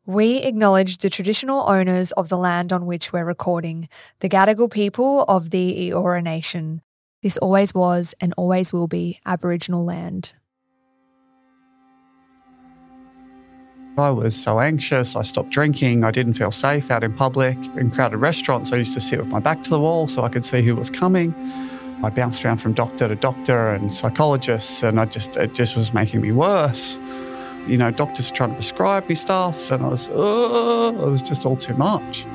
We acknowledge the traditional owners of the land on which we're recording, the Gadigal people of the Eora Nation. This always was and always will be Aboriginal land. I was so anxious, I stopped drinking, I didn't feel safe out in public. In crowded restaurants, I used to sit with my back to the wall so I could see who was coming. I bounced around from doctor to doctor and psychologists, and it just was making me worse. You know, doctors were trying to prescribe me stuff, and it was just all too much.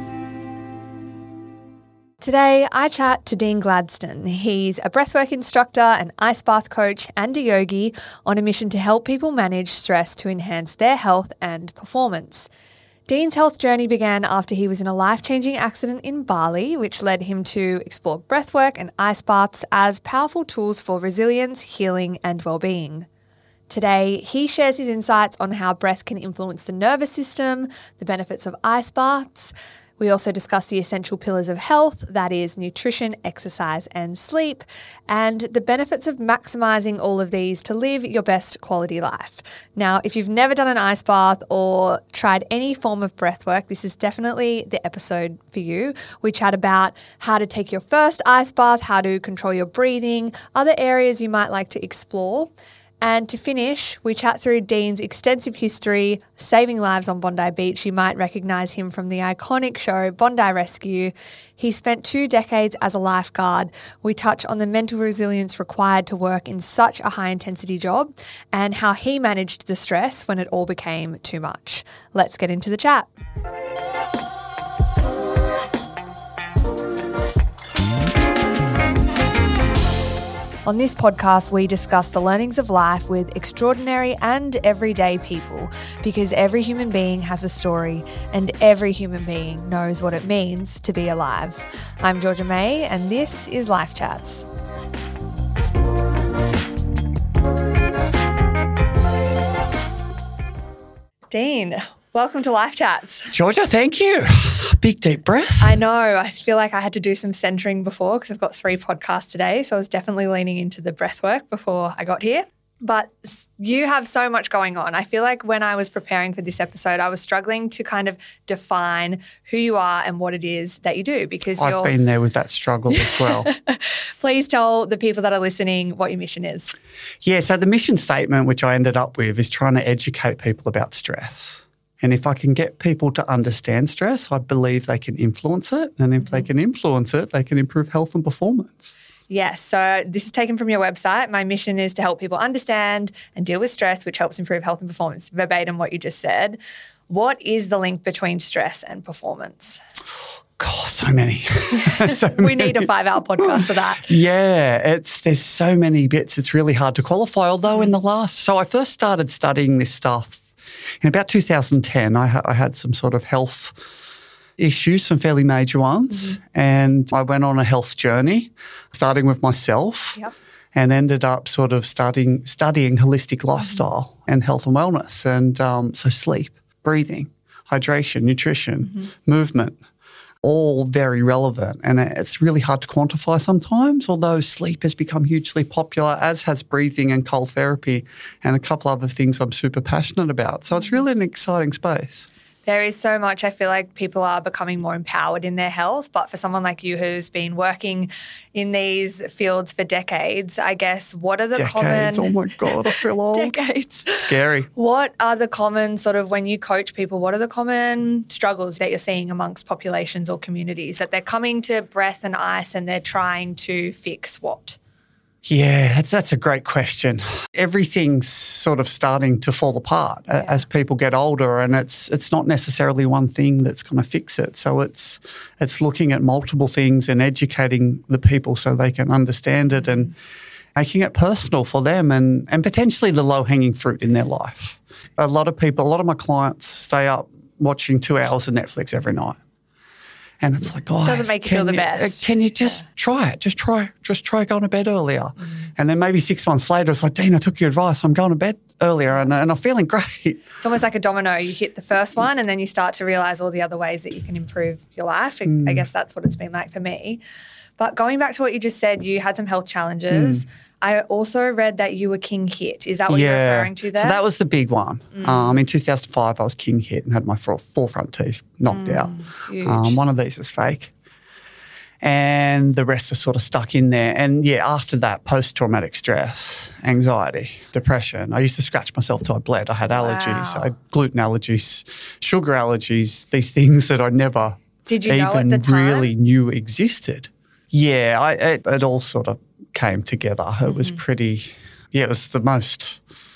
Today, I chat to Dean Gladstone. He's a breathwork instructor, an ice bath coach, and a yogi on a mission to help people manage stress to enhance their health and performance. Dean's health journey began after he was in a life-changing accident in Bali, which led him to explore breathwork and ice baths as powerful tools for resilience, healing, and well-being. Today, he shares his insights on how breath can influence the nervous system, the benefits of ice baths. We also discuss the essential pillars of health, that is nutrition, exercise, and sleep, and the benefits of maximising all of these to live your best quality life. Now, if you've never done an ice bath or tried any form of breath work, this is definitely the episode for you. We chat about how to take your first ice bath, how to control your breathing, other areas you might like to explore. And to finish, we chat through Dean's extensive history, saving lives on Bondi Beach. You might recognise him from the iconic show Bondi Rescue. He spent 2 decades as a lifeguard. We touch on the mental resilience required to work in such a high-intensity job and how he managed the stress when it all became too much. Let's get into the chat. On this podcast, we discuss the learnings of life with extraordinary and everyday people, because every human being has a story and every human being knows what it means to be alive. I'm Georgia May, and this is Life Chats. Dean, welcome to Life Chats. Georgia, thank you. Big deep breath. I know. I feel like I had to do some centering before because I've got 3 podcasts today. So I was definitely leaning into the breath work before I got here. But you have so much going on. I feel like when I was preparing for this episode, I was struggling to kind of define who you are and what it is that you do, because I've been there with that struggle as well. Please tell the people that are listening what your mission is. Yeah, so the mission statement, which I ended up with, is trying to educate people about stress. And if I can get people to understand stress, I believe they can influence it. And if they can influence it, they can improve health and performance. Yes. So this is taken from your website. My mission is to help people understand and deal with stress, which helps improve health and performance. Verbatim what you just said. What is the link between stress and performance? God, so many. We need a 5-hour podcast for that. Yeah, there's so many bits. It's really hard to qualify. Although so I first started studying this stuff in about 2010. I had some sort of health issues, some fairly major ones, and I went on a health journey, starting with myself, and ended up sort of studying holistic lifestyle and health and wellness, and so sleep, breathing, hydration, nutrition, movement, all very relevant. And it's really hard to quantify sometimes, although sleep has become hugely popular, as has breathing and cold therapy and a couple other things I'm super passionate about. So it's really an exciting space. There is so much. I feel like people are becoming more empowered in their health, but for someone like you who's been working in these fields for decades, I guess, what are the Decades. common... Oh my God, I feel old. Decades. Scary. What are the common sort of, when you coach people, what are the common struggles that you're seeing amongst populations or communities that they're coming to breath and ice and they're trying to fix what? Yeah, that's a great question. Everything's sort of starting to fall apart as people get older, and it's not necessarily one thing that's going to fix it. So it's looking at multiple things and educating the people so they can understand it and making it personal for them and potentially the low-hanging fruit in their life. A lot of my clients stay up watching 2 hours of Netflix every night. And it's like, guys, doesn't make you feel the best. Can you just try it? Just try going to bed earlier. And then maybe 6 months later, it's like, Dean, I took your advice. I'm going to bed earlier and I'm feeling great. It's almost like a domino. You hit the first one and then you start to realise all the other ways that you can improve your life. I guess that's what it's been like for me. But going back to what you just said, you had some health challenges. I also read that you were king hit. Is that what you're referring to there? So that was the big one. In 2005, I was king hit and had my four front teeth knocked out. Huge. One of these is fake. And the rest are sort of stuck in there. And yeah, after that, post-traumatic stress, anxiety, depression. I used to scratch myself till I bled. I had allergies. I had gluten allergies, sugar allergies, these things that I never Did you know at the time? really knew existed. Yeah, it all sort of came together. It was pretty, it was the most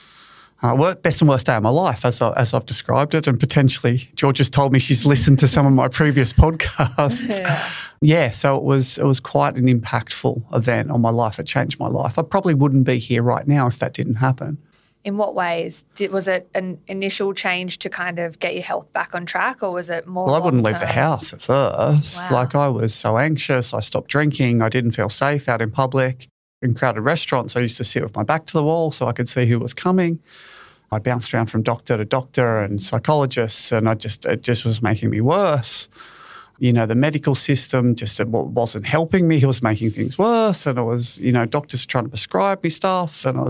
best and worst day of my life as I've described it, and potentially George has told me she's listened to some of my previous podcasts. Yeah, so it was quite an impactful event on my life. It changed my life. I probably wouldn't be here right now if that didn't happen. In what ways? Was it an initial change to kind of get your health back on track, or was it more Well, I wouldn't leave long-term? the house at first. Wow. Like, I was so anxious. I stopped drinking. I didn't feel safe out in public. In crowded restaurants, I used to sit with my back to the wall so I could see who was coming. I bounced around from doctor to doctor and psychologists, and it just was making me worse. You know, the medical system just wasn't helping me. He was making things worse, and it was, doctors trying to prescribe me stuff, and it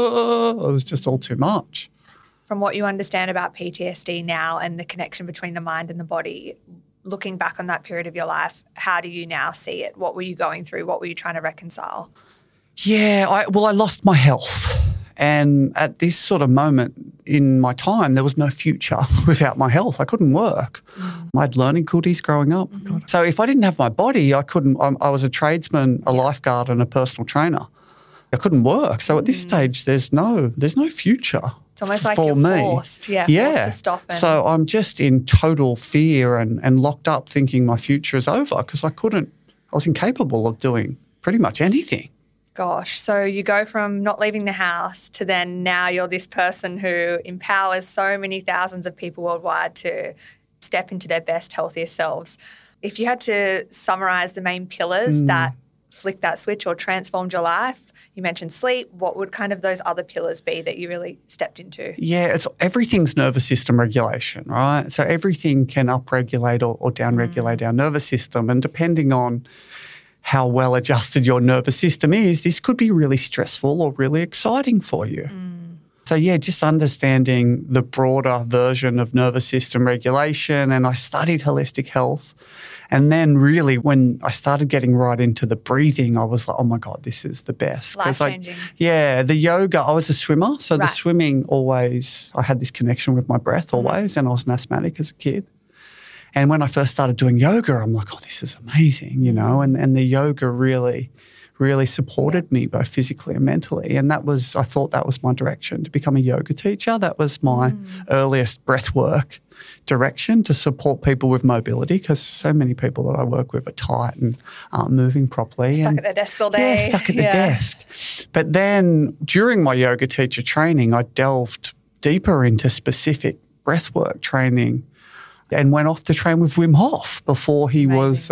was just all too much. From what you understand about PTSD now and the connection between the mind and the body, looking back on that period of your life, how do you now see it? What were you going through? What were you trying to reconcile? Yeah, I lost my health. And at this sort of moment in my time, there was no future without my health. I couldn't work. I had learning difficulties growing up. So if I didn't have my body, I couldn't. I was a tradesman, a lifeguard, and a personal trainer. I couldn't work. So at this stage, there's no future. It's almost like for you're me. forced to stop. So I'm just in total fear and locked up, thinking my future is over because I was incapable of doing pretty much anything. Gosh, so you go from not leaving the house to then now you're this person who empowers so many thousands of people worldwide to step into their best, healthiest selves. If you had to summarise the main pillars that flicked that switch or transformed your life, you mentioned sleep, what would kind of those other pillars be that you really stepped into? Yeah, everything's nervous system regulation, right? So everything can upregulate or downregulate our nervous system, and depending on how well adjusted your nervous system is, this could be really stressful or really exciting for you. So yeah, just understanding the broader version of nervous system regulation. And I studied holistic health. And then really when I started getting right into the breathing, I was like, oh my God, this is the best. Life-changing. The yoga, I was a swimmer. So the Right. swimming I had this connection with my breath always. And I was an asthmatic as a kid. And when I first started doing yoga, I'm like, oh, this is amazing, and the yoga really, really supported me both physically and mentally. And I thought that was my direction, to become a yoga teacher. That was my earliest breathwork direction, to support people with mobility, because so many people that I work with are tight and aren't moving properly. Stuck at their desks all day. Yeah, stuck at the desk. But then during my yoga teacher training, I delved deeper into specific breathwork training and went off to train with Wim Hof before he was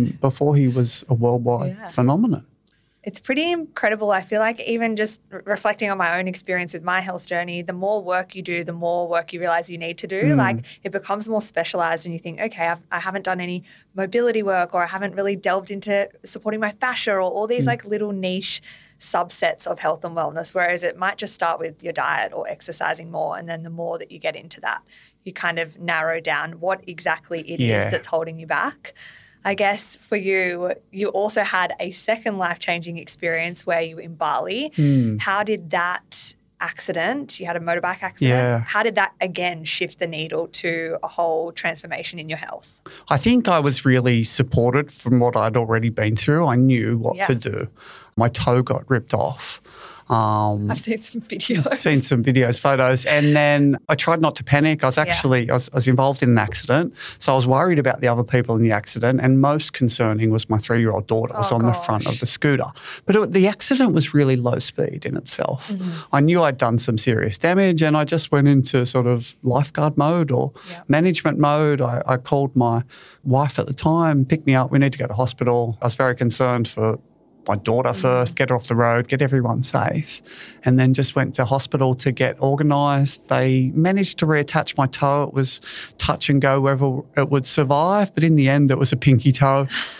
a worldwide phenomenon. It's pretty incredible. I feel like even just reflecting on my own experience with my health journey, the more work you do, the more work you realize you need to do. Like it becomes more specialized and you think, okay, I haven't done any mobility work, or I haven't really delved into supporting my fascia, or all these like little niche subsets of health and wellness, whereas it might just start with your diet or exercising more. And then the more that you get into that, you kind of narrow down what exactly it is that's holding you back. I guess for you, you also had a second life-changing experience where you were in Bali. How did that accident, you had a motorbike accident, how did that again shift the needle to a whole transformation in your health? I think I was really supported from what I'd already been through. I knew what to do. My toe got ripped off. I've seen some videos. Photos. And then I tried not to panic. I was actually, I was involved in an accident. So I was worried about the other people in the accident. And most concerning was my 3-year-old daughter was on the front of the scooter. But the accident was really low speed in itself. I knew I'd done some serious damage, and I just went into sort of lifeguard mode or management mode. I called my wife at the time, picked me up. We need to go to hospital. I was very concerned for my daughter first, get her off the road, get everyone safe, and then just went to hospital to get organised. They managed to reattach my toe. It was touch and go whether it would survive, but in the end it was a pinky toe.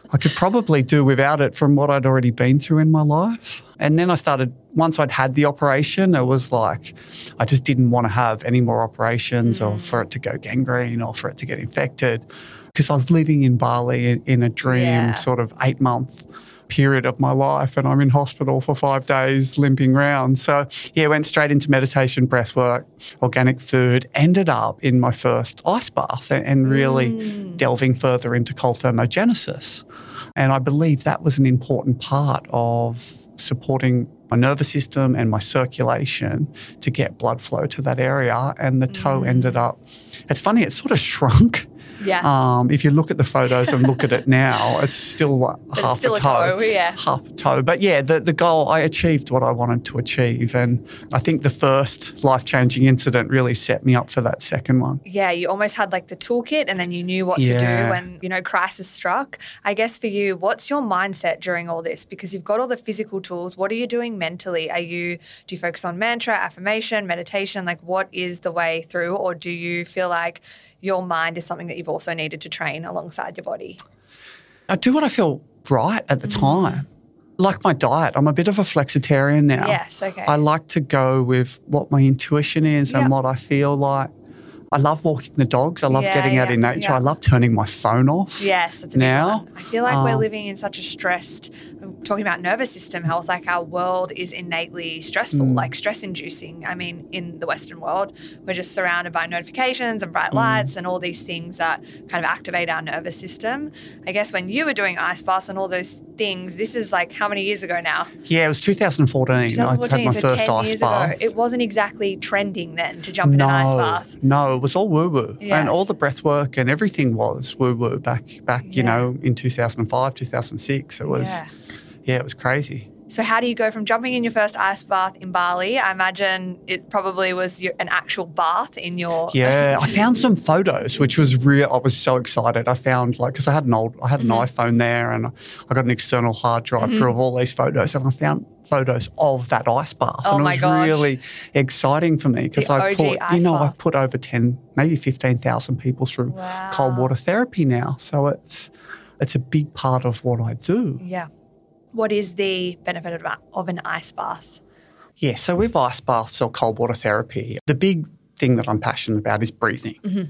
I could probably do without it from what I'd already been through in my life. And then I started, once I'd had the operation, it was like I just didn't want to have any more operations or for it to go gangrene or for it to get infected, because I was living in Bali in a dream sort of 8-month period of my life, and I'm in hospital for 5 days limping around. So went straight into meditation, breath work, organic food, ended up in my first ice bath and really delving further into cold thermogenesis. And I believe that was an important part of supporting my nervous system and my circulation to get blood flow to that area. And the toe ended up, it's funny, it sort of shrunk. Yeah. If you look at the photos and look at it now, it's still half a toe. Half a toe. But the goal, I achieved what I wanted to achieve. And I think the first life-changing incident really set me up for that second one. Yeah, you almost had like the toolkit and then you knew what to do when, crisis struck. I guess for you, what's your mindset during all this? Because you've got all the physical tools. What are you doing mentally? Do you focus on mantra, affirmation, meditation? Like, what is the way through? Or do you feel like your mind is something that you've also needed to train alongside your body? I do what I feel right at the time. Like my diet, I'm a bit of a flexitarian now. Yes, okay. I like to go with what my intuition is and what I feel like. I love walking the dogs. I love getting out in nature. I love turning my phone off. Yes, that's a big one. I feel like we're living in such a stressed, talking about nervous system health, like our world is innately stressful, like stress-inducing. I mean, in the Western world, we're just surrounded by notifications and bright lights and all these things that kind of activate our nervous system. I guess when you were doing ice baths and all those things, this is like how many years ago now? Yeah, it was 2014. I had my first ice bath. It wasn't exactly trending then to jump in an ice bath. No, it was all woo-woo. Yes. And all the breath work and everything was woo-woo back in 2005, 2006. It was, it was crazy. So how do you go from jumping in your first ice bath in Bali? I imagine it probably was an actual bath in your... Yeah, I found some photos, which was real. I was so excited. I found because I had an iPhone there, and I got an external hard drive through of all these photos, and I found photos of that ice bath. Oh, and my it was gosh. really exciting for me because I've put over 10, maybe 15,000 people through cold water therapy now. So it's a big part of what I do. Yeah. What is the benefit of an ice bath? Yeah, so with ice baths or cold water therapy, the big thing that I'm passionate about is breathing.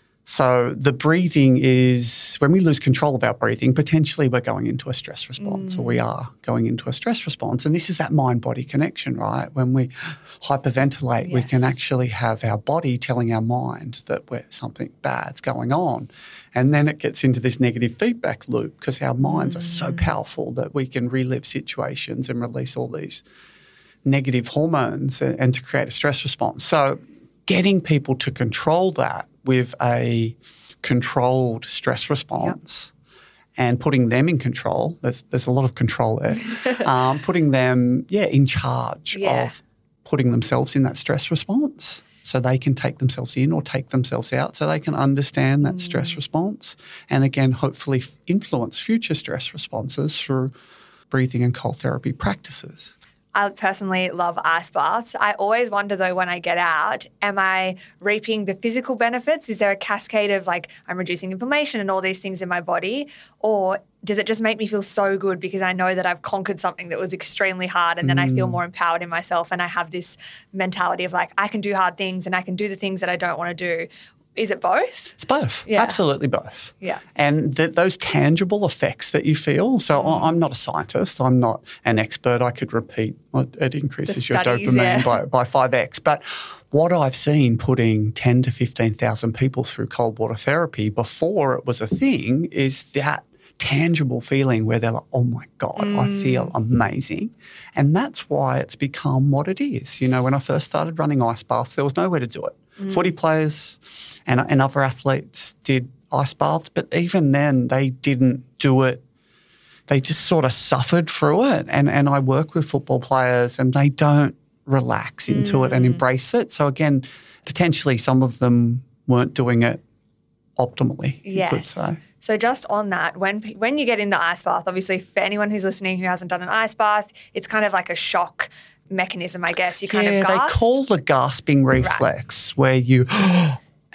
So the breathing is, when we lose control of our breathing, potentially we're going into a stress response or we are going into a stress response. And this is that mind-body connection, right? When we hyperventilate, we can actually have our body telling our mind that something bad's going on. And then it gets into this negative feedback loop because our minds are so powerful that we can relive situations and release all these negative hormones and to create a stress response. So getting people to control that with a controlled stress response and putting them in control, there's a lot of control there, putting them, in charge of putting themselves in that stress response so they can take themselves in or take themselves out so they can understand that stress response and, again, hopefully influence future stress responses through breathing and cold therapy practices. I personally love ice baths. I always wonder, though, when I get out, am I reaping the physical benefits? Is there a cascade of, like, I'm reducing inflammation and all these things in my body? Or does it just make me feel so good because I know that I've conquered something that was extremely hard and then I feel more empowered in myself and I have this mentality of, like, I can do hard things and I can do the things that I don't want to do? Is it both? It's both. Yeah. Absolutely both. Yeah. And those tangible effects that you feel. So I'm not a scientist. I'm not an expert. I could repeat it increases your dopamine by 5x. But what I've seen putting 10 to 15,000 people through cold water therapy before it was a thing is that tangible feeling where they're like, oh my God, I feel amazing. And that's why it's become what it is. You know, when I first started running ice baths, there was nowhere to do it. Footy players and other athletes did ice baths, but even then they didn't do it. They just sort of suffered through it. And I work with football players and they don't relax into it and embrace it. So again, potentially some of them weren't doing it optimally, you could say. So just on that, when you get in the ice bath, obviously for anyone who's listening who hasn't done an ice bath, it's kind of like a shock mechanism, I guess. You kind of gasp. They call the gasping reflex where you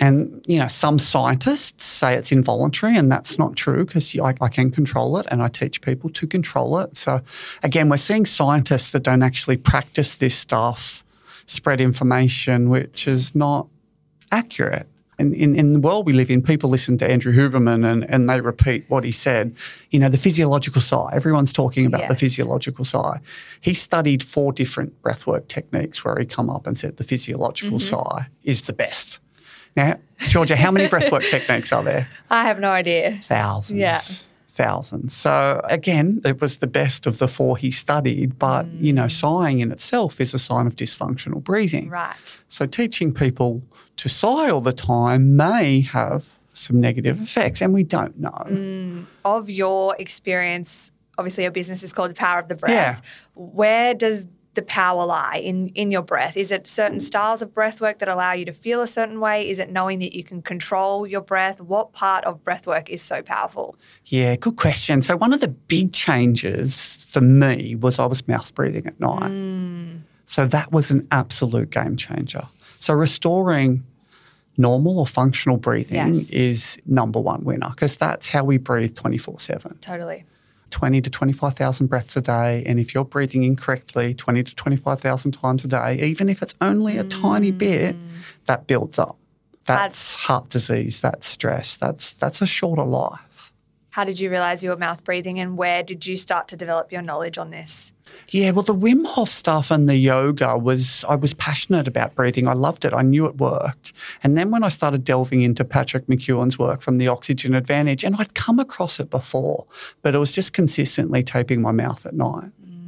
And, some scientists say it's involuntary, and that's not true because I can control it and I teach people to control it. So, again, we're seeing scientists that don't actually practice this stuff spread information which is not accurate. In the world we live in, people listen to Andrew Huberman and they repeat what he said. The physiological sigh. Everyone's talking about the physiological sigh. He studied 4 different breathwork techniques where he come up and said the physiological sigh is the best. Now, Georgia, how many breathwork techniques are there? I have no idea. Thousands. Yeah. Thousands. So, again, it was the best of the 4 he studied, but, sighing in itself is a sign of dysfunctional breathing. Right. So teaching people to sigh all the time may have some negative effects, and we don't know. Of your experience, obviously your business is called The Power of the Breath. Yeah. Where does the power lie in your breath? Is it certain styles of breath work that allow you to feel a certain way? Is it knowing that you can control your breath? What part of breath work is so powerful? Yeah, good question. So one of the big changes for me was I was mouth breathing at night. So that was an absolute game changer. So restoring normal or functional breathing is number one winner because that's how we breathe 24/7. Totally. 20 to 25,000 breaths a day. And if you're breathing incorrectly 20 to 25,000 times a day, even if it's only a tiny bit, that builds up. That's heart disease, that's stress, that's a shorter life. How did you realise you were mouth breathing and where did you start to develop your knowledge on this? Yeah, well, the Wim Hof stuff and the yoga I was passionate about breathing. I loved it. I knew it worked. And then when I started delving into Patrick McKeown's work from the Oxygen Advantage, and I'd come across it before, but it was just consistently taping my mouth at night.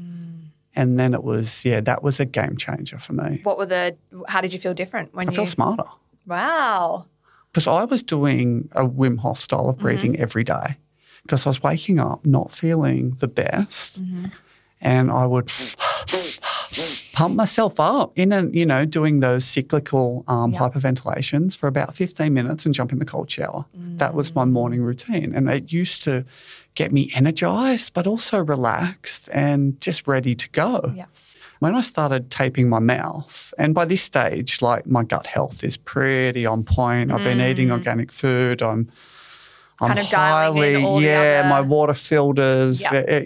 And then it was, that was a game changer for me. How did you feel different when I felt smarter. Wow. Because I was doing a Wim Hof style of breathing every day because I was waking up not feeling the best. And I would pump myself up doing those cyclical hyperventilations for about 15 minutes and jump in the cold shower. That was my morning routine. And it used to get me energized, but also relaxed and just ready to go. Yeah. When I started taping my mouth, and by this stage, my gut health is pretty on point. I've been eating organic food. I'm kind of dialing in all the other... my water filters,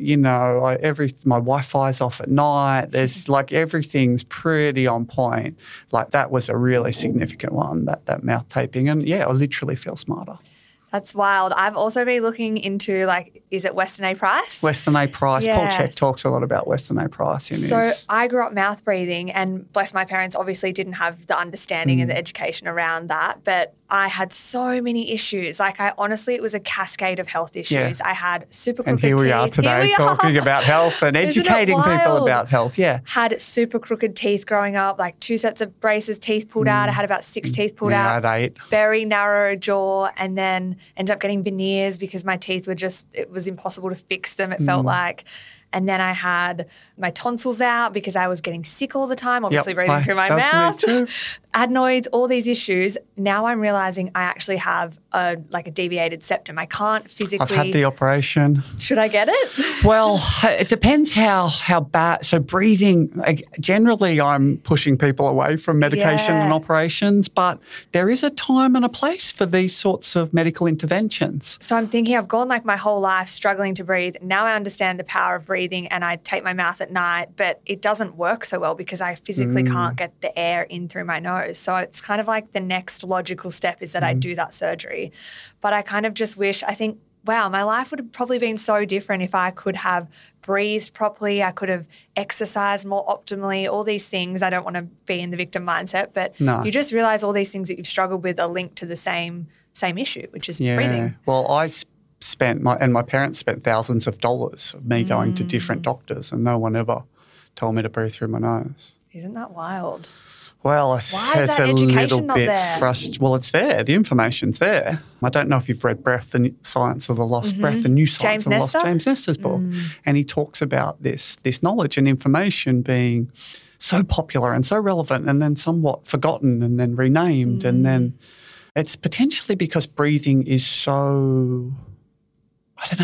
my Wi-Fi's off at night. There's everything's pretty on point. That was a really significant one, that mouth taping. And I literally feel smarter. That's wild. I've also been looking into is it Weston A. Price? Weston A. Price. Yes. Paul Chek talks a lot about Weston A. Price. So I grew up mouth breathing and bless my parents obviously didn't have the understanding and the education around that. But I had so many issues. It was a cascade of health issues. I had super crooked teeth. And here we are today talking about health and educating people about health. Yeah. Had super crooked teeth growing up, 2 sets of braces, teeth pulled out. I had about 6 teeth pulled out. I had 8. Very narrow jaw, and then ended up getting veneers because my teeth were it was impossible to fix them, it felt like. And then I had my tonsils out because I was getting sick all the time, obviously breathing through my mouth. Me too. Adenoids, all these issues. Now I'm realising I actually have a deviated septum. I can't physically... I've had the operation. Should I get it? Well, it depends how bad. So breathing, generally I'm pushing people away from medication and operations, but there is a time and a place for these sorts of medical interventions. So I'm thinking I've gone my whole life struggling to breathe. Now I understand the power of breathing and I tape my mouth at night, but it doesn't work so well because I physically can't get the air in through my nose. So it's kind of the next logical step is that I do that surgery. But I kind of just wish, I think, wow, my life would have probably been so different if I could have breathed properly. I could have exercised more optimally, all these things. I don't want to be in the victim mindset, but you just realise all these things that you've struggled with are linked to the same issue, which is breathing. Well, I spent, my parents spent thousands of dollars of me going to different doctors and no one ever told me to breathe through my nose. Isn't that wild? Well, why is that education not there? Well, it's there. The information's there. I don't know if you've read Breath, the Science of the Lost Breath, the New Science of the Lost, James Nestor's book. And he talks about this knowledge and information being so popular and so relevant and then somewhat forgotten and then renamed. And then it's potentially because breathing is so,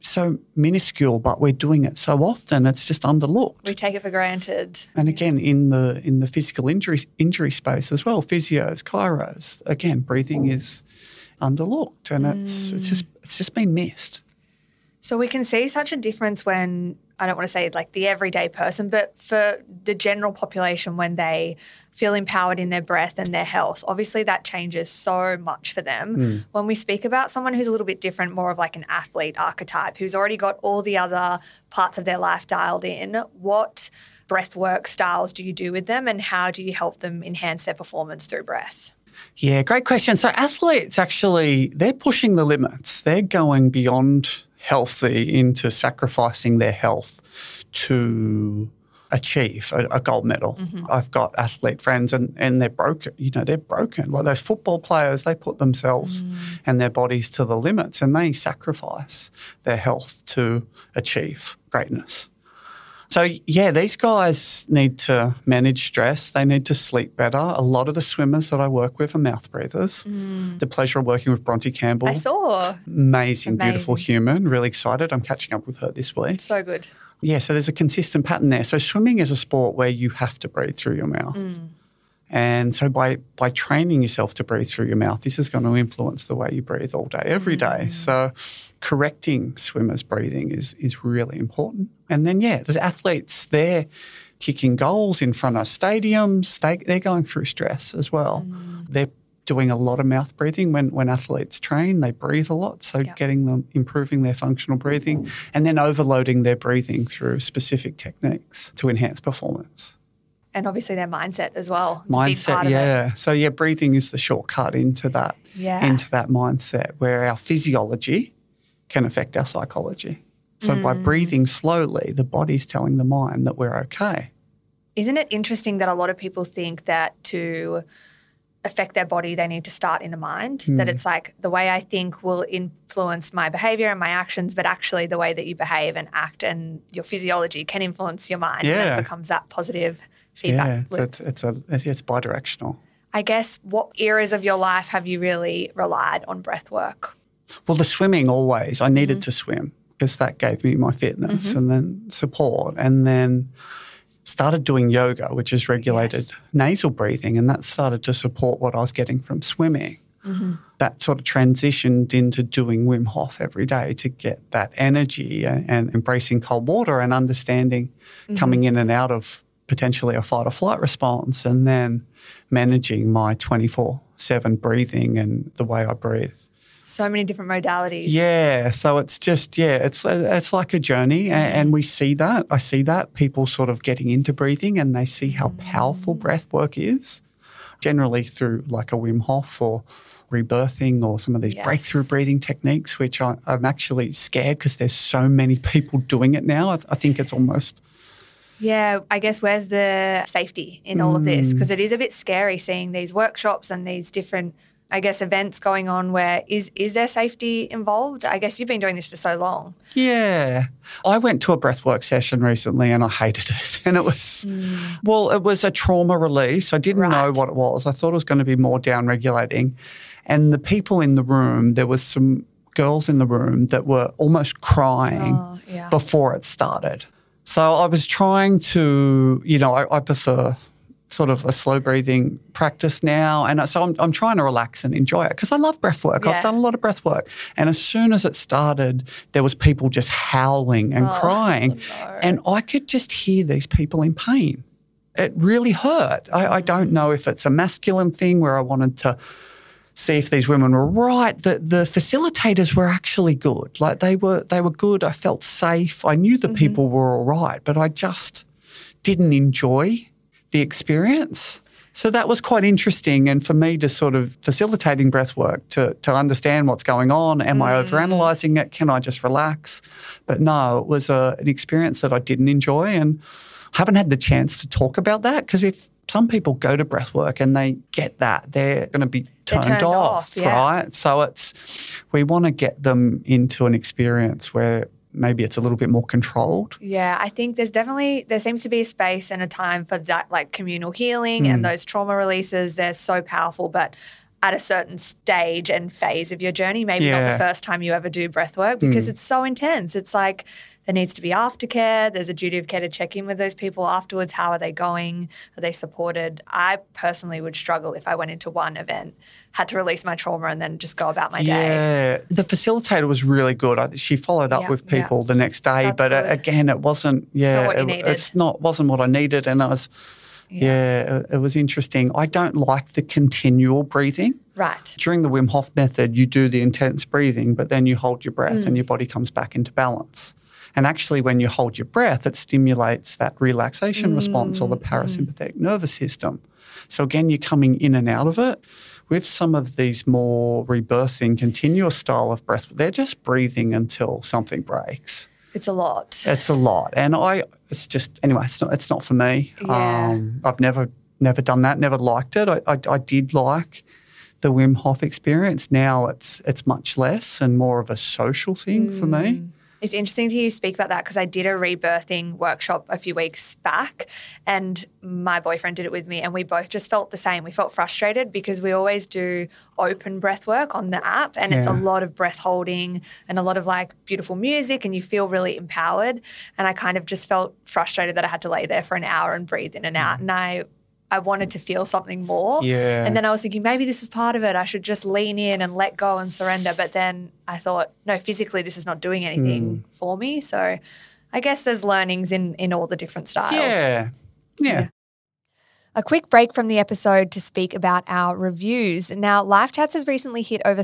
so minuscule, but we're doing it so often, it's just underlooked. We take it for granted. And again, in the physical injury space as well, physios, chiros, again, breathing is underlooked, and it's just been missed. So we can see such a difference when, I don't want to say like the everyday person, but for the general population when they feel empowered in their breath and their health. Obviously that changes so much for them. When we speak about someone who's a little bit different, more of like an athlete archetype, who's already got all the other parts of their life dialed in, what breathwork styles do you do with them, and how do you help them enhance their performance through breath? Yeah, great question. So athletes actually, they're pushing the limits. They're going beyond healthy into sacrificing their health to achieve a gold medal. I've got athlete friends and they're broken. They're broken. Like those football players, they put themselves and their bodies to the limits, and they sacrifice their health to achieve greatness. So, yeah, these guys need to manage stress. They need to sleep better. A lot of the swimmers that I work with are mouth breathers. The pleasure of working with Bronte Campbell. I saw. Amazing, beautiful human. Really excited. I'm catching up with her this week. So good. Yeah, so there's a consistent pattern there. So swimming is a sport where you have to breathe through your mouth. And so by training yourself to breathe through your mouth, this is going to influence the way you breathe all day, every day. So correcting swimmers' breathing is really important. And then, the athletes, they're kicking goals in front of stadiums. They're going through stress as well. They're doing a lot of mouth breathing. When athletes train, they breathe a lot. So getting them, improving their functional breathing, and then overloading their breathing through specific techniques to enhance performance. And obviously their mindset as well. It's mindset, a big part of it. So breathing is the shortcut into that mindset, where our physiology can affect our psychology. So by breathing slowly, the body's telling the mind that we're okay. Isn't it interesting that a lot of people think that to affect their body, they need to start in the mind, that it's like the way I think will influence my behavior and my actions, but actually the way that you behave and act and your physiology can influence your mind, and it becomes that positive feedback loop. It's bidirectional. I guess, what eras of your life have you really relied on breath work? Well, the swimming always. I needed to swim because that gave me my fitness and then support, and then started doing yoga, which is regulated nasal breathing, and that started to support what I was getting from swimming. That sort of transitioned into doing Wim Hof every day to get that energy and embracing cold water and understanding coming in and out of potentially a fight or flight response, and then managing my 24/7 breathing and the way I breathe. So many different modalities. Yeah, so it's just, it's like a journey, and we see that. I see that, people sort of getting into breathing, and they see how powerful breath work is, generally through like a Wim Hof or rebirthing or some of these breakthrough breathing techniques, which I'm actually scared because there's so many people doing it now. I think it's almost... Yeah, I guess where's the safety in all of this? Because it is a bit scary seeing these workshops and these different, I guess, events going on where is there safety involved? I guess you've been doing this for so long. Yeah. I went to a breathwork session recently and I hated it. And it was, it was a trauma release. I didn't know what it was. I thought it was going to be more down-regulating. And the people in the room, there was some girls in the room that were almost crying before it started. So I was trying to, I prefer sort of a slow breathing practice now. And so I'm trying to relax and enjoy it because I love breath work. I've done a lot of breath work. And as soon as it started, there was people just howling and crying. No. And I could just hear these people in pain. It really hurt. I don't know if it's a masculine thing where I wanted to see if these women were right. The facilitators were actually good. Like they were good. I felt safe. I knew the people were all right, but I just didn't enjoy the experience. So that was quite interesting. And for me to sort of facilitating breath work to understand what's going on. Am I overanalyzing it? Can I just relax? But no, it was an experience that I didn't enjoy, and haven't had the chance to talk about that, because if some people go to breath work and they get that, they're going to be turned off, right? So we want to get them into an experience where maybe it's a little bit more controlled. Yeah, I think there seems to be a space and a time for that, like communal healing and those trauma releases. They're so powerful, but at a certain stage and phase of your journey, maybe not the first time you ever do breath work, because it's so intense. It's like there needs to be aftercare. There's a duty of care to check in with those people afterwards. How are they going? Are they supported? I personally would struggle if I went into one event, had to release my trauma and then just go about my day. Yeah, the facilitator was really good. She followed up with people the next day, but again, it wasn't. Yeah, wasn't what I needed, and I was. Yeah, it was interesting. I don't like the continual breathing. Right. During the Wim Hof method, you do the intense breathing, but then you hold your breath and your body comes back into balance. And actually, when you hold your breath, it stimulates that relaxation response or the parasympathetic nervous system. So again, you're coming in and out of it. With some of these more rebirthing, continuous style of breath, they're just breathing until something breaks. It's a lot. It's a lot. And it's not for me. Yeah. I've never done that, never liked it. I did like the Wim Hof experience. Now it's much less and more of a social thing for me. It's interesting to hear you speak about that because I did a rebirthing workshop a few weeks back and my boyfriend did it with me and we both just felt the same. We felt frustrated because we always do open breath work on the app and it's a lot of breath holding and a lot of like beautiful music and you feel really empowered. And I kind of just felt frustrated that I had to lay there for an hour and breathe in and out. And I wanted to feel something more. Yeah. And then I was thinking maybe this is part of it. I should just lean in and let go and surrender. But then I thought, no, physically this is not doing anything for me. So I guess there's learnings in all the different styles. Yeah. A quick break from the episode to speak about our reviews. Now, Life Chats has recently hit over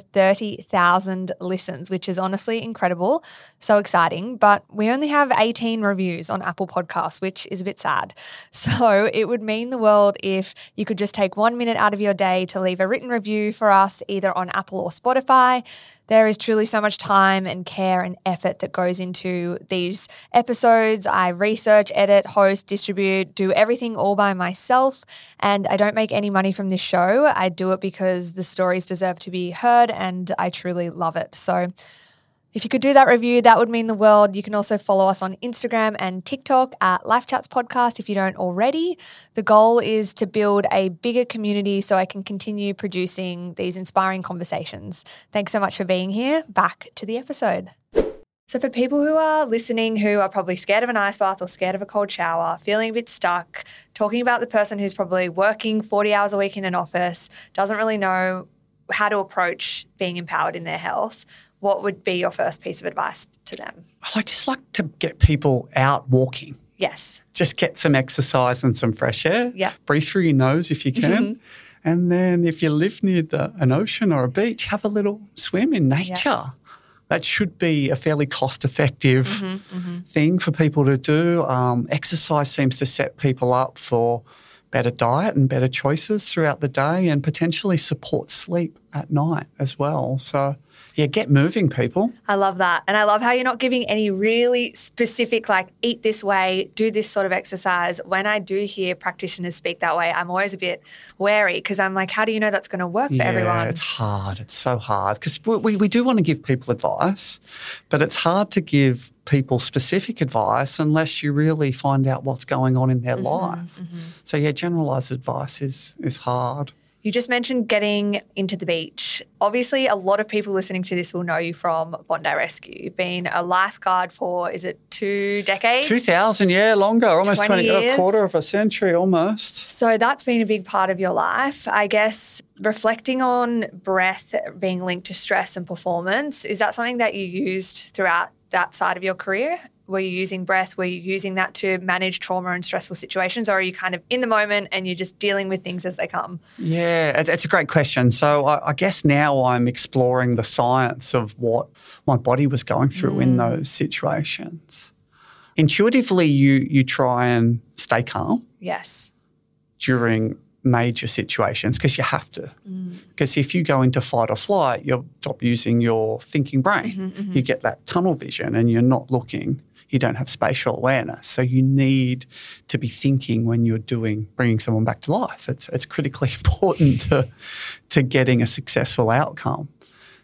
30,000 listens, which is honestly incredible. So exciting. But we only have 18 reviews on Apple Podcasts, which is a bit sad. So it would mean the world if you could just take 1 minute out of your day to leave a written review for us, either on Apple or Spotify. There is truly so much time and care and effort that goes into these episodes. I research, edit, host, distribute, do everything all by myself. And I don't make any money from this show. I do it because the stories deserve to be heard and I truly love it. So if you could do that review, that would mean the world. You can also follow us on Instagram and TikTok at Life Chats Podcast if you don't already. The goal is to build a bigger community so I can continue producing these inspiring conversations. Thanks so much for being here. Back to the episode. So for people who are listening who are probably scared of an ice bath or scared of a cold shower, feeling a bit stuck, talking about the person who's probably working 40 hours a week in an office, doesn't really know how to approach being empowered in their health, what would be your first piece of advice to them? I just like to get people out walking. Yes. Just get some exercise and some fresh air. Yeah. Breathe through your nose if you can. And then if you live near an ocean or a beach, have a little swim in nature. Yeah. That should be a fairly cost-effective thing for people to do. Exercise seems to set people up for better diet and better choices throughout the day and potentially support sleep at night as well. So, yeah, get moving, people. I love that. And I love how you're not giving any really specific, like, eat this way, do this sort of exercise. When I do hear practitioners speak that way, I'm always a bit wary because I'm like, how do you know that's going to work for everyone? Yeah, it's hard. It's so hard because we do want to give people advice, but it's hard to give people specific advice unless you really find out what's going on in their life. So, yeah, generalised advice is hard. You just mentioned getting into the beach. Obviously, a lot of people listening to this will know you from Bondi Rescue. You've been a lifeguard for, is it 2 decades? 2000, yeah, longer, almost 20 years. A quarter of a century almost. So that's been a big part of your life. I guess reflecting on breath being linked to stress and performance, is that something that you used throughout that side of your career? Were you using breath? Were you using that to manage trauma and stressful situations, or are you kind of in the moment and you're just dealing with things as they come? Yeah, it's a great question. So I guess now I'm exploring the science of what my body was going through in those situations. Intuitively, you try and stay calm. Yes. During major situations because you have to. Because if you go into fight or flight, you stop using your thinking brain. You get that tunnel vision and you're not looking. You don't have spatial awareness. So you need to be thinking when you're bringing someone back to life. It's critically important to getting a successful outcome.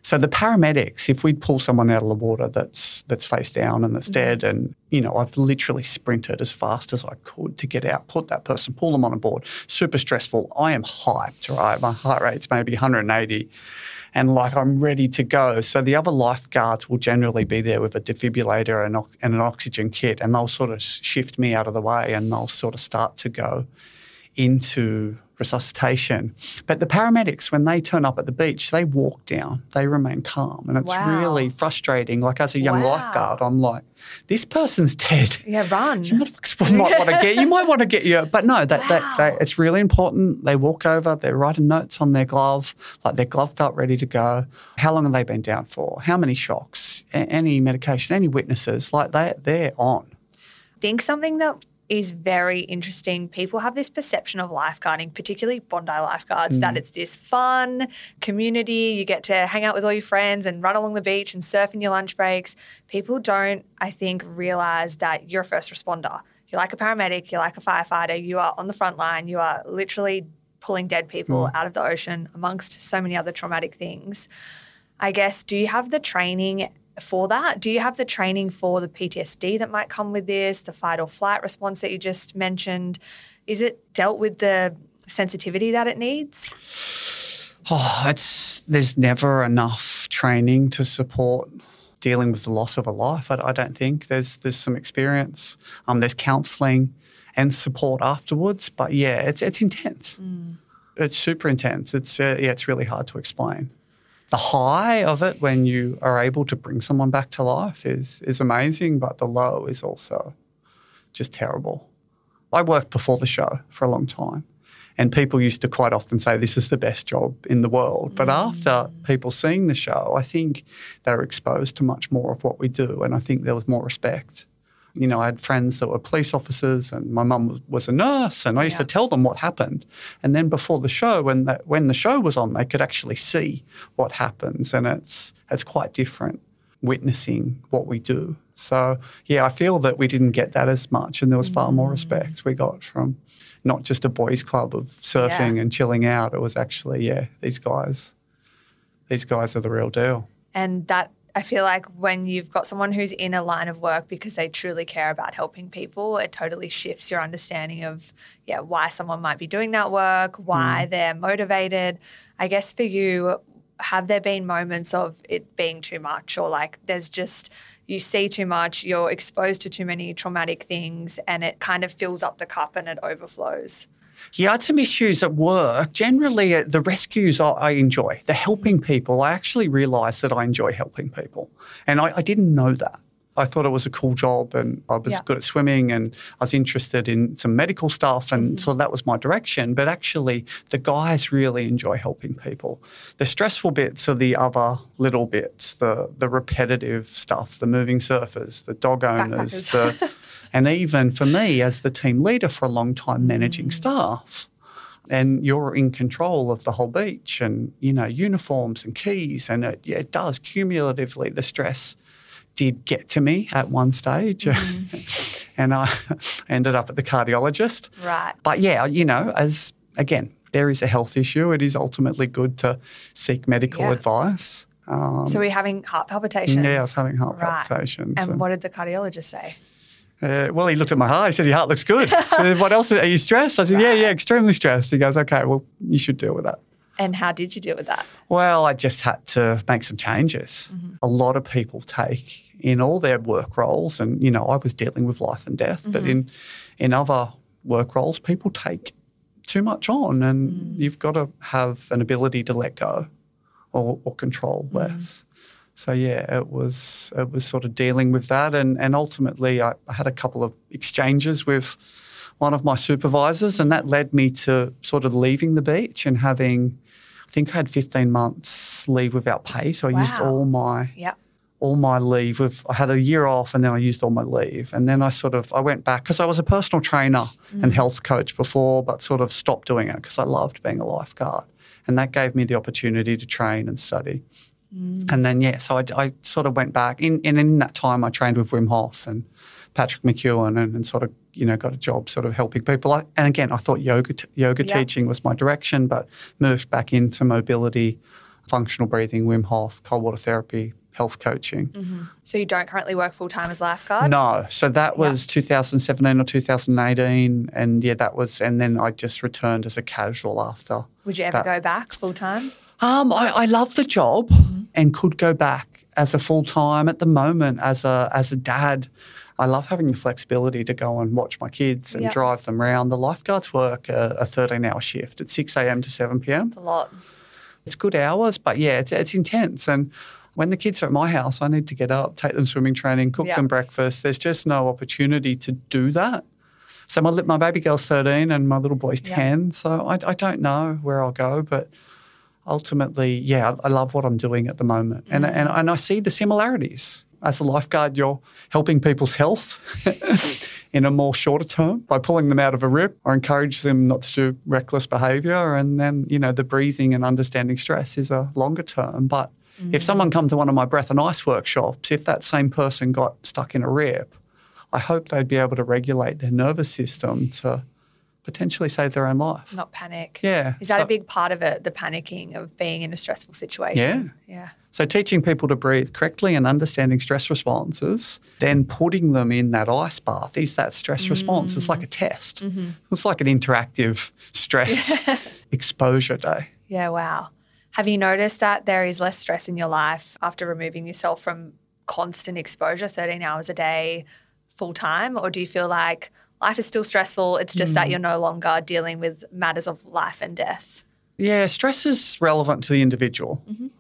So the paramedics, if we'd pull someone out of the water that's face down and that's dead, and, I've literally sprinted as fast as I could to get out, put that person, pull them on a board. Super stressful. I am hyped, right? My heart rate's maybe 180 and I'm ready to go. So the other lifeguards will generally be there with a defibrillator and an oxygen kit, and they'll sort of shift me out of the way and they'll sort of start to go into resuscitation. But the paramedics, when they turn up at the beach, they walk down, they remain calm. And it's really frustrating. As a young lifeguard, I'm like, this person's dead. Yeah, run. You might want to get you. But no, it's really important. They walk over, they're writing notes on their glove, they're gloved up, ready to go. How long have they been down for? How many shocks? Any medication? Any witnesses? They're on. I think something that is very interesting. People have this perception of lifeguarding, particularly Bondi lifeguards, that it's this fun community. You get to hang out with all your friends and run along the beach and surf in your lunch breaks. People don't, I think, realise that you're a first responder. You're like a paramedic, you're like a firefighter, you are on the front line, you are literally pulling dead people out of the ocean amongst so many other traumatic things. I guess, do you have the training for that? Do you have the training for the PTSD that might come with this, the fight or flight response that you just mentioned? Is it dealt with the sensitivity that it needs? There's never enough training to support dealing with the loss of a life. I don't think there's some experience. There's counselling and support afterwards, but it's intense. It's super intense. It's really hard to explain. The high of it when you are able to bring someone back to life is amazing, but the low is also just terrible. I worked before the show for a long time, and people used to quite often say this is the best job in the world. But after people seeing the show, I think they were exposed to much more of what we do, and I think there was more respect. I had friends that were police officers, and my mum was a nurse, and I used to tell them what happened. And then before the show, when the show was on, they could actually see what happens, and it's quite different witnessing what we do. So, I feel that we didn't get that as much, and there was far more respect we got from not just a boys' club of surfing and chilling out. It was actually, these guys are the real deal. And that, I feel like when you've got someone who's in a line of work because they truly care about helping people, it totally shifts your understanding of, why someone might be doing that work, why they're motivated. I guess for you, have there been moments of it being too much, or there's just, you see too much, you're exposed to too many traumatic things and it kind of fills up the cup and it overflows? Yeah, I had some issues at work. Generally, the rescues I enjoy. The helping people, I actually realised that I enjoy helping people. And I didn't know that. I thought it was a cool job, and I was good at swimming, and I was interested in some medical stuff, and so that was my direction. But actually, the guys really enjoy helping people. The stressful bits are the other little bits, the repetitive stuff, the moving surfers, the dog owners, and even for me as the team leader for a long time, managing staff. And you're in control of the whole beach and, uniforms and keys. And it does cumulatively, the stress did get to me at one stage. And I ended up at the cardiologist. Right. But there is a health issue. It is ultimately good to seek medical advice. So we're having heart palpitations? Yeah, I was having heart palpitations. And what did the cardiologist say? Well, he looked at my heart. He said, your heart looks good. Said, what else? Are you stressed? I said, yeah, extremely stressed. He goes, okay, well, you should deal with that. And how did you deal with that? Well, I just had to make some changes. A lot of people take in all their work roles, and, I was dealing with life and death, but in other work roles, people take too much on, and you've got to have an ability to let go or control less. So, it was sort of dealing with that. And ultimately, I had a couple of exchanges with one of my supervisors, and that led me to sort of leaving the beach and having, I think I had 15 months leave without pay. So I used all my leave. I had a year off, and then I used all my leave. And then I went back because I was a personal trainer and health coach before, but sort of stopped doing it because I loved being a lifeguard. And that gave me the opportunity to train and study. And then, so I sort of went back. In that time, I trained with Wim Hof and Patrick McEwen and sort of, got a job sort of helping people. And again, I thought yoga teaching was my direction, but moved back into mobility functional breathing, Wim Hof, cold water therapy, health coaching. So you don't currently work full-time as lifeguard? No. So that was 2017 or 2018. And and then I just returned as a casual after. Would you ever go back full-time? I love the job and could go back as a full-time. At the moment, as a dad, I love having the flexibility to go and watch my kids and drive them around. The lifeguards work a 13-hour shift at 6 a.m. to 7 p.m. It's a lot. It's good hours, but it's intense. And when the kids are at my house, I need to get up, take them swimming training, cook them breakfast. There's just no opportunity to do that. So my baby girl's 13 and my little boy's 10. So I don't know where I'll go, but ultimately, I love what I'm doing at the moment. And I see the similarities. As a lifeguard, you're helping people's health in a more shorter term by pulling them out of a rip or encourage them not to do reckless behaviour. And then, the breathing and understanding stress is a longer term. But if someone come to one of my breath and ice workshops, if that same person got stuck in a rip, I hope they'd be able to regulate their nervous system to potentially save their own life. Not panic. Yeah. Is that a big part of it, the panicking of being in a stressful situation? Yeah. So teaching people to breathe correctly and understanding stress responses, then putting them in that ice bath is that stress response. It's like a test. It's like an interactive stress exposure day. Yeah, wow. Have you noticed that there is less stress in your life after removing yourself from constant exposure, 13 hours a day, full time? Or do you feel like life is still stressful, it's just that you're no longer dealing with matters of life and death? Yeah, stress is relevant to the individual.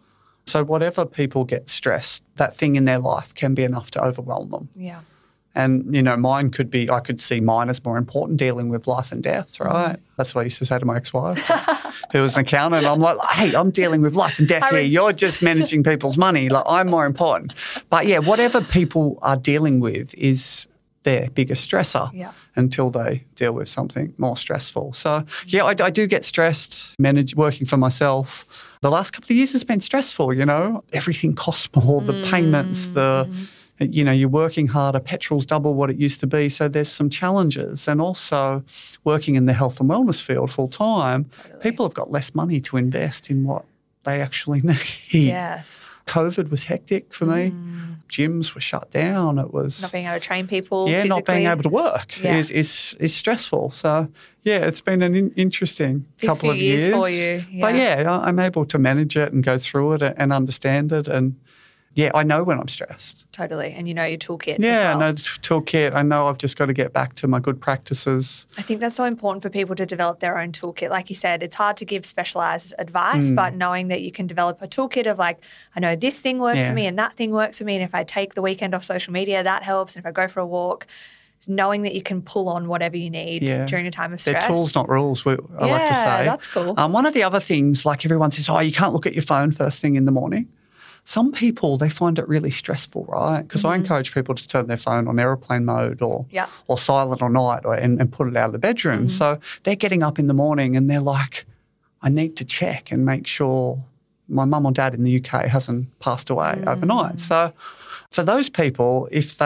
So whatever people get stressed, that thing in their life can be enough to overwhelm them. Yeah. And, mine could be, I could see mine as more important, dealing with life and death, right? That's what I used to say to my ex-wife, who was an accountant. I'm like, hey, I'm dealing with life and death here. You're just managing people's money. Like, I'm more important. But, whatever people are dealing with is their biggest stressor until they deal with something more stressful. So, I do get stressed working for myself. The last couple of years has been stressful, Everything costs more, the payments, you're working harder, petrol's double what it used to be, so there's some challenges. And also working in the health and wellness field full time, people have got less money to invest in what they actually need. Yes. COVID was hectic for me. Gyms were shut down. It was not being able to train people. Yeah, physically. Not being able to work is stressful. So it's been an interesting couple of years for you. Yeah. But I'm able to manage it and go through it and understand it. And I know when I'm stressed. Totally. And you know your toolkit as well. Yeah, I know the toolkit. I know I've just got to get back to my good practices. I think that's so important for people to develop their own toolkit. Like you said, it's hard to give specialised advice, but knowing that you can develop a toolkit of like, I know this thing works for me and that thing works for me, and if I take the weekend off social media, that helps, and if I go for a walk, knowing that you can pull on whatever you need during a time of stress. They're tools, not rules, I like to say. Yeah, that's cool. One of the other things, like everyone says, you can't look at your phone first thing in the morning. Some people, they find it really stressful, right? Because I encourage people to turn their phone on airplane mode or silent or night and put it out of the bedroom. So they're getting up in the morning and they're like, I need to check and make sure my mum or dad in the UK hasn't passed away overnight. So for those people, if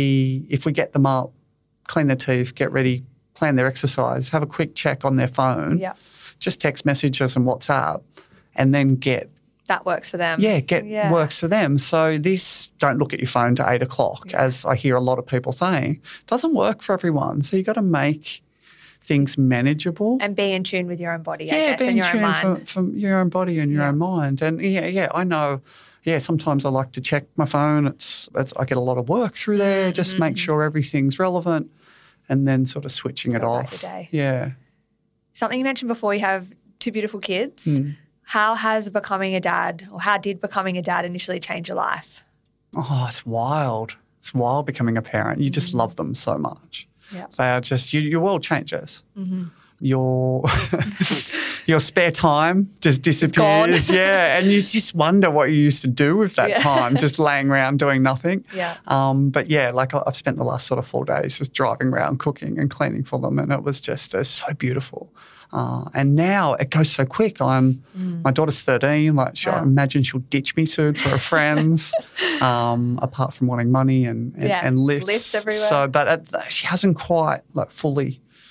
we get them up, clean their teeth, get ready, plan their exercise, have a quick check on their phone, just text messages and WhatsApp, and then that works for them. Works for them. So this don't look at your phone to 8 o'clock, as I hear a lot of people saying, doesn't work for everyone. So you got to make things manageable. And be in tune with your own body, I guess, and your own mind. From your own body and your own mind. And I know, sometimes I like to check my phone. I get a lot of work through there, just make sure everything's relevant and then sort of switching it off. Your day. Yeah. Something you mentioned before, you have 2 beautiful kids. How did becoming a dad initially change your life? Oh, it's wild. It's wild becoming a parent. You just love them so much. Yeah. They are just, your world changes. Your spare time just disappears. And you just wonder what you used to do with that time, just laying around doing nothing. But like I've spent the last sort of 4 days just driving around, cooking and cleaning for them, and it was just so beautiful. And now it goes so quick. My daughter's 13. Like, I imagine she'll ditch me soon for her friends. Apart from wanting money and lifts everywhere. So, but she hasn't quite fully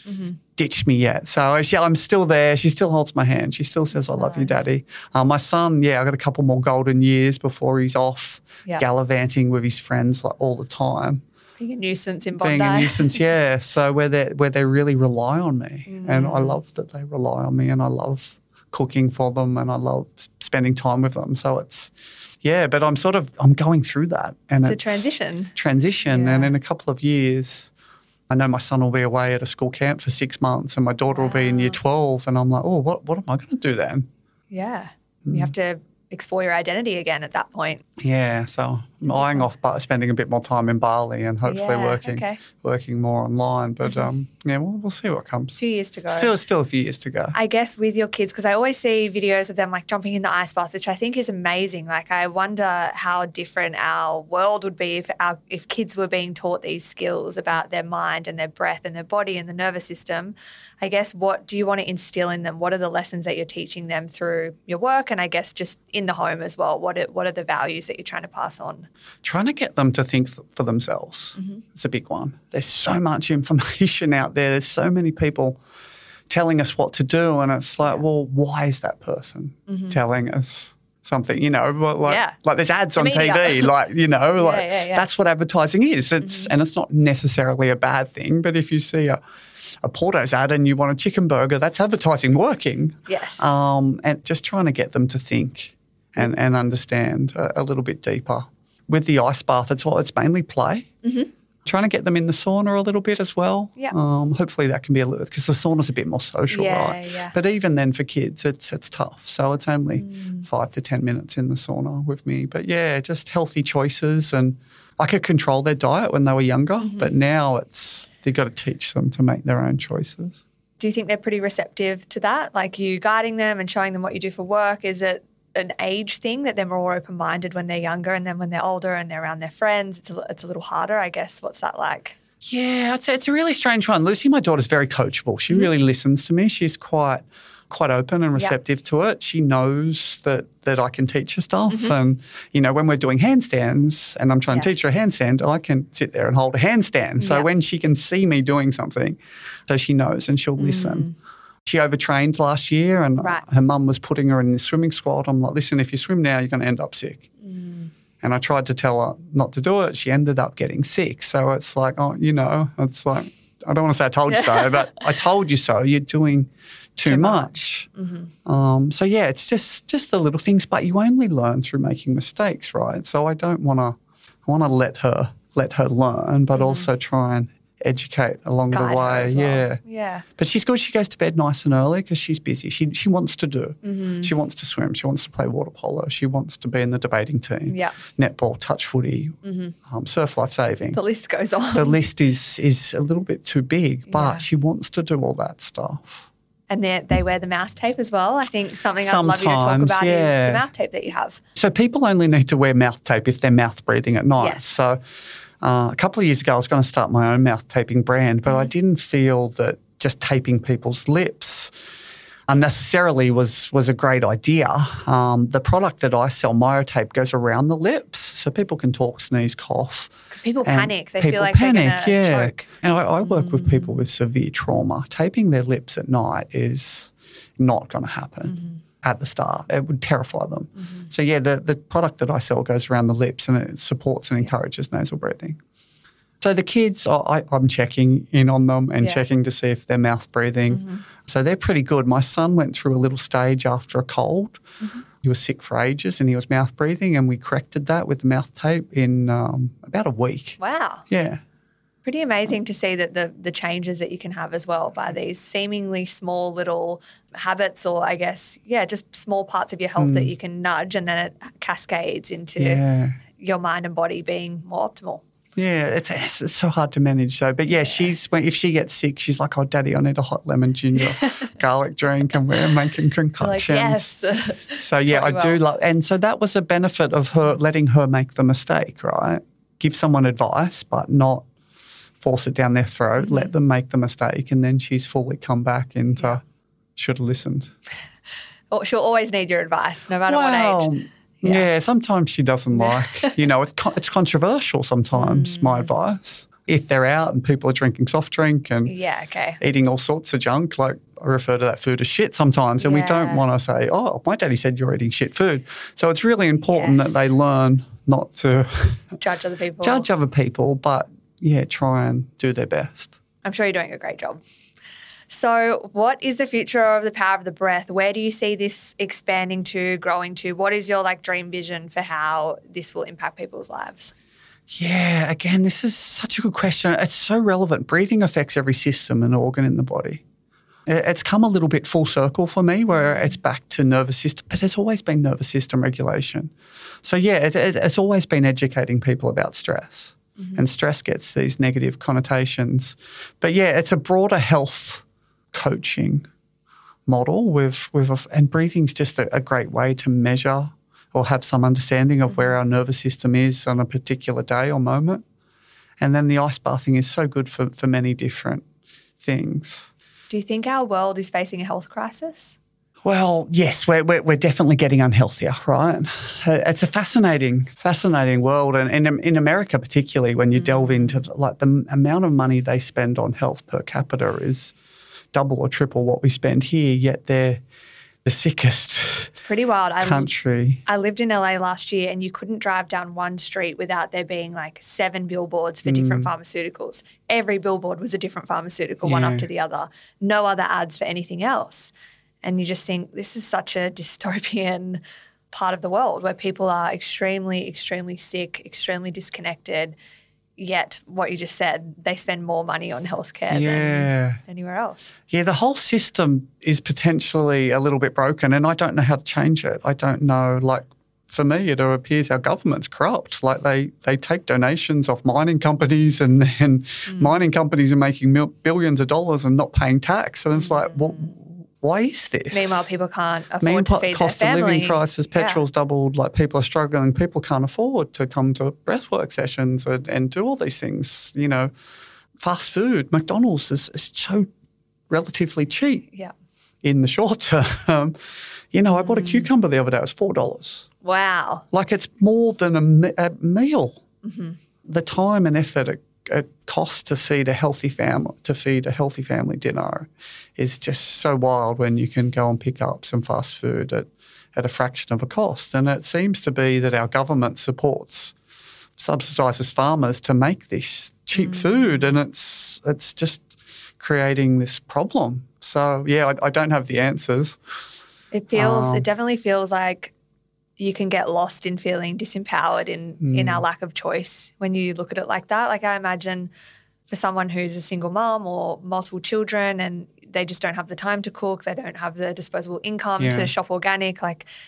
ditched me yet. So I'm still there. She still holds my hand. She still says, I love you, Daddy. My son, I got a couple more golden years before he's off gallivanting with his friends like all the time. Being a nuisance in Bondi. Being a nuisance, yeah. So where they really rely on me. And I love that they rely on me, and I love cooking for them, and I love spending time with them. So it's, but I'm going through that. And it's a transition. Yeah. And in a couple of years, I know my son will be away at a school camp for 6 months, and my daughter will be in year 12, and I'm like, oh, what am I going to do then? Yeah. You have to explore your identity again at that point. Yeah, so I'm eyeing off spending a bit more time in Bali and hopefully working more online. But we'll see what comes. 2 years to go. Still a few years to go. I guess with your kids, because I always see videos of them like jumping in the ice bath, which I think is amazing. Like I wonder how different our world would be if kids were being taught these skills about their mind and their breath and their body and the nervous system. I guess what do you want to instill in them? What are the lessons that you're teaching them through your work, and I guess just in the home as well? What are the values that you're trying to pass on? Trying to get them to think for themselves. It's a big one. There's so much information out there. There's so many people telling us what to do, and it's like, well, why is that person telling us something? Like there's ads on TV, that's what advertising is. And it's not necessarily a bad thing, but if you see a Porto's ad and you want a chicken burger, that's advertising working. Yes. And just trying to get them to think and understand a little bit deeper. With the ice bath, it's mainly play. Trying to get them in the sauna a little bit as well. Yeah. Hopefully that can be a little, because the sauna's a bit more social, right? Yeah. But even then for kids, it's tough. So it's only 5 to 10 minutes in the sauna with me. But just healthy choices. And I could control their diet when they were younger, but now they've got to teach them to make their own choices. Do you think they're pretty receptive to that? Like you guiding them and showing them what you do for work? Is it an age thing that they're more open-minded when they're younger, and then when they're older and they're around their friends, it's a little harder, I guess? What's that like? Yeah, I'd say it's a really strange one. Lucy, my daughter's very coachable. She really listens to me. She's quite open and receptive to it. She knows that I can teach her stuff. And, when we're doing handstands and I'm trying to teach her a handstand, I can sit there and hold a handstand. So when she can see me doing something, so she knows and she'll listen. She overtrained last year, and her mum was putting her in the swimming squad. I'm like, listen, if you swim now, you're going to end up sick. And I tried to tell her not to do it. She ended up getting sick. So it's like, it's like, I don't want to say I told you so, but I told you so. You're doing too much. It's just the little things, but you only learn through making mistakes, right? So I want to let her learn, but also try and educate along the way. As well. Yeah. But she's good. She goes to bed nice and early because she's busy. She wants to do. She wants to swim. She wants to play water polo. She wants to be in the debating team. Yeah. Netball, touch footy, surf life saving. The list goes on. The list is a little bit too big, but she wants to do all that stuff. And they wear the mouth tape as well. I think something I'd love you to talk about is the mouth tape that you have. So people only need to wear mouth tape if they're mouth breathing at night. Yes. So a couple of years ago I was going to start my own mouth taping brand, but I didn't feel that just taping people's lips unnecessarily was a great idea. The product that I sell, MyoTape, goes around the lips so people can talk, sneeze, cough. Because people panic. They feel like they're going to choke. And I work with people with severe trauma. Taping their lips at night is not going to happen at the start. It would terrify them. So, the product that I sell goes around the lips and it supports and encourages nasal breathing. So the kids, I'm checking in on them and checking to see if they're mouth breathing. So they're pretty good. My son went through a little stage after a cold. He was sick for ages and he was mouth breathing, and we corrected that with the mouth tape in about a week. Wow. Yeah. Pretty amazing to see that the changes that you can have as well by these seemingly small little habits, or I guess, just small parts of your health that you can nudge, and then it cascades into your mind and body being more optimal. Yeah, it's so hard to manage though. But if she gets sick, she's like, oh, Daddy, I need a hot lemon ginger garlic drink, and we're making concoctions. Like, yes. So I do love, and so that was a benefit of her letting her make the mistake, right? Give someone advice, but not force it down their throat. Let them make the mistake, and then she's fully come back into should have listened. She'll always need your advice, no matter what age. Yeah, sometimes she doesn't like, it's controversial sometimes, my advice. if they're out and people are drinking soft drink and Yeah, okay. eating all sorts of junk, like I refer to that food as shit sometimes, and we don't want to say, oh, my daddy said you're eating shit food. So it's really important that they learn not to judge other people. But try and do their best. I'm sure you're doing a great job. So what is the future of the Power of the Breath? Where do you see this expanding to, growing to? What is your dream vision for how this will impact people's lives? Yeah, again, this is such a good question. It's so relevant. Breathing affects every system and organ in the body. It's come a little bit full circle for me where it's back to nervous system, but it's always been nervous system regulation. So, it's always been educating people about stress. And stress gets these negative connotations. But, it's a broader health coaching model and breathing's just a great way to measure or have some understanding of where our nervous system is on a particular day or moment. And then the ice bathing is so good for many different things. Do you think our world is facing a health crisis? Well, yes, we're definitely getting unhealthier, right? It's a fascinating world. And in America particularly, when you delve into the amount of money they spend on health per capita is double or triple what we spend here, yet they're the sickest It's pretty wild. country. I lived in LA last year and you couldn't drive down one street without there being 7 billboards for different pharmaceuticals. Every billboard was a different pharmaceutical, one after the other. No other ads for anything else. And you just think this is such a dystopian part of the world where people are extremely, extremely sick, extremely disconnected. Yet what you just said, they spend more money on healthcare than anywhere else. Yeah, the whole system is potentially a little bit broken and I don't know how to change it. I don't know, for me, it appears our government's corrupt. They take donations off mining companies and then mining companies are making billions of dollars and not paying tax. And it's why is this? Meanwhile, people can't afford to feed their family. Cost of living crisis, petrol's doubled, people are struggling. People can't afford to come to breathwork sessions and do all these things. Fast food, McDonald's is so relatively cheap in the short term. I bought a cucumber the other day. It was $4. Wow. It's more than a meal. Mm-hmm. The time and effort it costs to feed a healthy family dinner is just so wild when you can go and pick up some fast food at a fraction of a cost. And it seems to be that our government subsidises farmers to make this cheap food, and it's just creating this problem. So, I don't have the answers. It definitely feels like you can get lost in feeling disempowered in our lack of choice when you look at it like that. I imagine for someone who's a single mom or multiple children and they just don't have the time to cook, they don't have the disposable income to shop organic,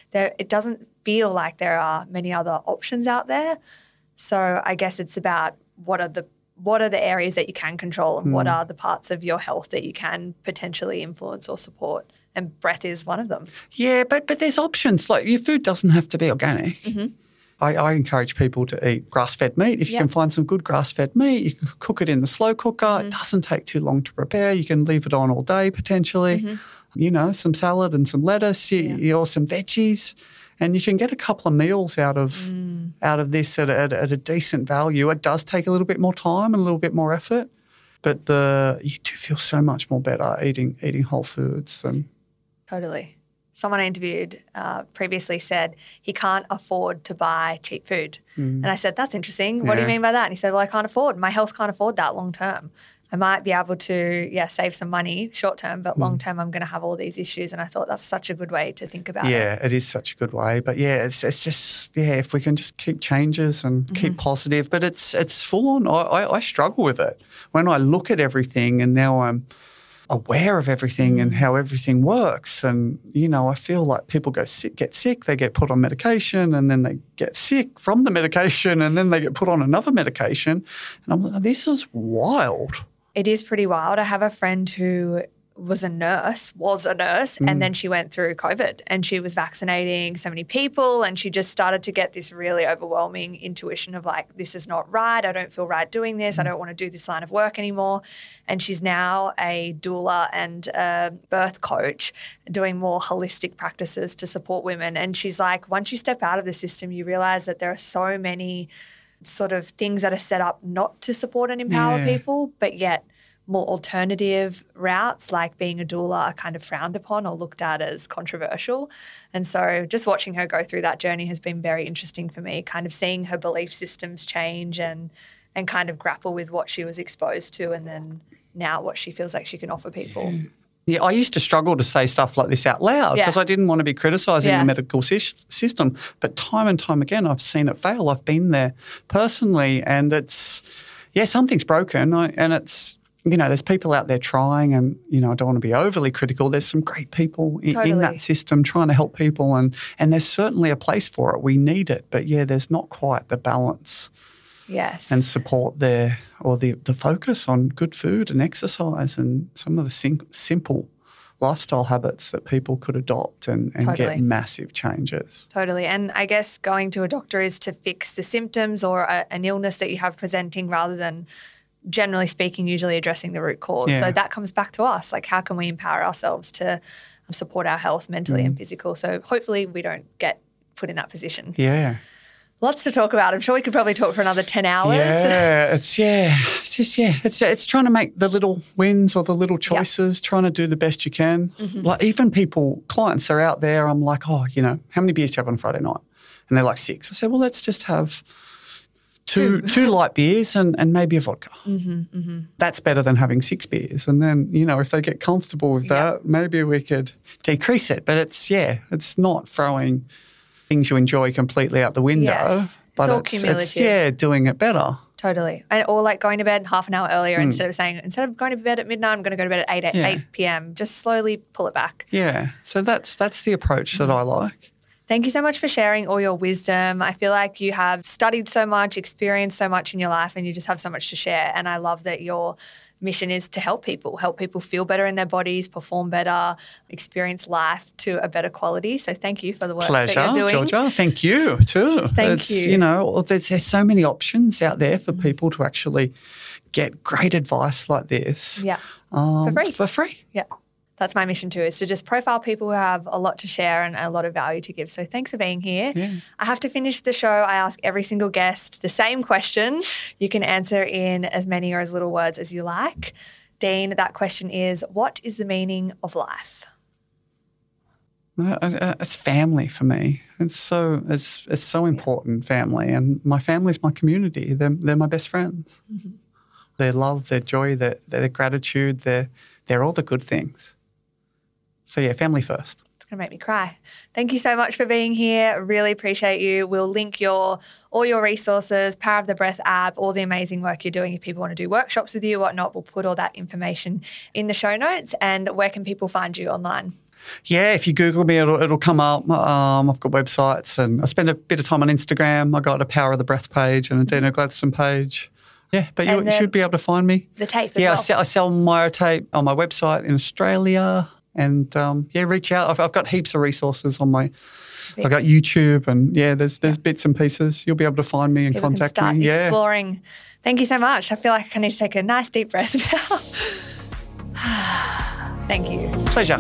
it doesn't feel like there are many other options out there. So I guess it's about what are the areas that you can control and what are the parts of your health that you can potentially influence or support. And breath is one of them. Yeah, but there's options. Your food doesn't have to be organic. Mm-hmm. I encourage people to eat grass-fed meat. If you can find some good grass-fed meat, you can cook it in the slow cooker. Mm-hmm. It doesn't take too long to prepare. You can leave it on all day potentially. Mm-hmm. Some salad and some lettuce or some veggies. And you can get a couple of meals out of this at a decent value. It does take a little bit more time and a little bit more effort. But you do feel so much more better eating whole foods than... Totally. Someone I interviewed previously said he can't afford to buy cheap food. And I said, that's interesting. What do you mean by that? And he said, well, I can't afford. My health can't afford that long term. I might be able to, save some money short term, but long term I'm going to have all these issues. And I thought that's such a good way to think about it. Yeah, it is such a good way. But it's just, if we can just keep changes and keep positive. But it's full on. I struggle with it. When I look at everything and now I'm aware of everything and how everything works. And, I feel like people get sick, they get put on medication and then they get sick from the medication and then they get put on another medication. And I'm like, this is wild. It is pretty wild. I have a friend who was a nurse, and then she went through COVID and she was vaccinating so many people and she just started to get this really overwhelming intuition of this is not right. I don't feel right doing this. I don't want to do this line of work anymore. And she's now a doula and a birth coach doing more holistic practices to support women. And she's like, once you step out of the system, you realize that there are so many sort of things that are set up not to support and empower people, but yet more alternative routes like being a doula are kind of frowned upon or looked at as controversial. And so just watching her go through that journey has been very interesting for me, kind of seeing her belief systems change and kind of grapple with what she was exposed to and then now what she feels like she can offer people. Yeah, I used to struggle to say stuff like this out loud because I didn't want to be criticising the medical system. But time and time again, I've seen it fail. I've been there personally and it's, something's broken and it's, there's people out there trying and, I don't want to be overly critical. There's some great people in that system trying to help people and there's certainly a place for it. We need it. But, there's not quite the balance and support there or the focus on good food and exercise and some of the simple lifestyle habits that people could adopt and get massive changes. Totally. And I guess going to a doctor is to fix the symptoms or an illness that you have presenting rather than generally speaking, usually addressing the root cause. So that comes back to us. Like, how can we empower ourselves to support our health mentally and physical? So hopefully we don't get put in that position. Yeah. Lots to talk about. I'm sure we could probably talk for another 10 hours. It's trying to make the little wins or the little choices, trying to do the best you can. Like even clients are out there, I'm like, how many beers do you have on Friday night? And they're like 6. I said, well, let's just have two light beers and maybe a vodka. That's better than having 6 beers. And then, if they get comfortable with that, maybe we could decrease it. But it's not throwing things you enjoy completely out the window. But it's cumulative. It's doing it better. Totally. Or like going to bed half an hour earlier instead of going to bed at midnight, I'm going to go to bed at 8 p.m. Just slowly pull it back. Yeah. So that's the approach that I like. Thank you so much for sharing all your wisdom. I feel like you have studied so much, experienced so much in your life, and you just have so much to share. And I love that your mission is to help people feel better in their bodies, perform better, experience life to a better quality. So thank you for the work that you're doing. Pleasure, Georgia. Thank you too. Thank you. There's so many options out there for people to actually get great advice like this. Yeah, for free. Yeah. That's my mission too, is to just profile people who have a lot to share and a lot of value to give. So thanks for being here. Yeah. I have to finish the show. I ask every single guest the same question. You can answer in as many or as little words as you like. Dean, that question is, what is the meaning of life? It's family for me. It's so important, family. And my family's my community. They're my best friends. Their love, their joy, their gratitude, they're all the good things. So, family first. It's going to make me cry. Thank you so much for being here. Really appreciate you. We'll link all your resources, Power of the Breath app, all the amazing work you're doing. If people want to do workshops with you, whatnot, we'll put all that information in the show notes. And where can people find you online? Yeah, if you Google me, it'll come up. I've got websites and I spend a bit of time on Instagram. I got a Power of the Breath page and a Dino Gladstone page. Yeah, but you should be able to find me. The tape as well. I sell MyoTape on my website in Australia. And, reach out. I've got heaps of resources on I've got YouTube and, there's bits and pieces. You'll be able to find me and people contact can start me. exploring. Thank you so much. I feel like I need to take a nice deep breath now. Thank you. Pleasure.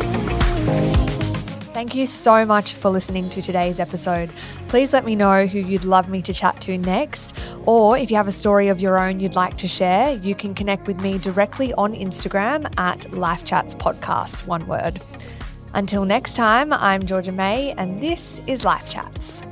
Thank you so much for listening to today's episode. Please let me know who you'd love me to chat to next, or if you have a story of your own you'd like to share, you can connect with me directly on Instagram at LifeChatsPodcast, one word. Until next time, I'm Georgia May, and this is Life Chats.